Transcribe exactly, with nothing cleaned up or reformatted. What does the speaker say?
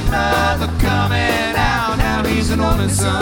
brother coming out. Now he's an only son.